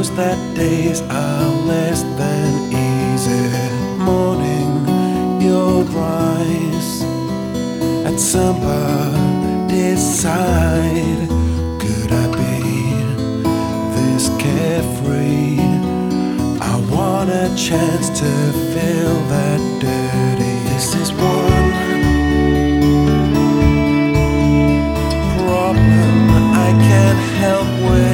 knows that days are less than easy. Morning, you'll rise at somebody's side. Could I be this carefree? I want a chance to feel that dirty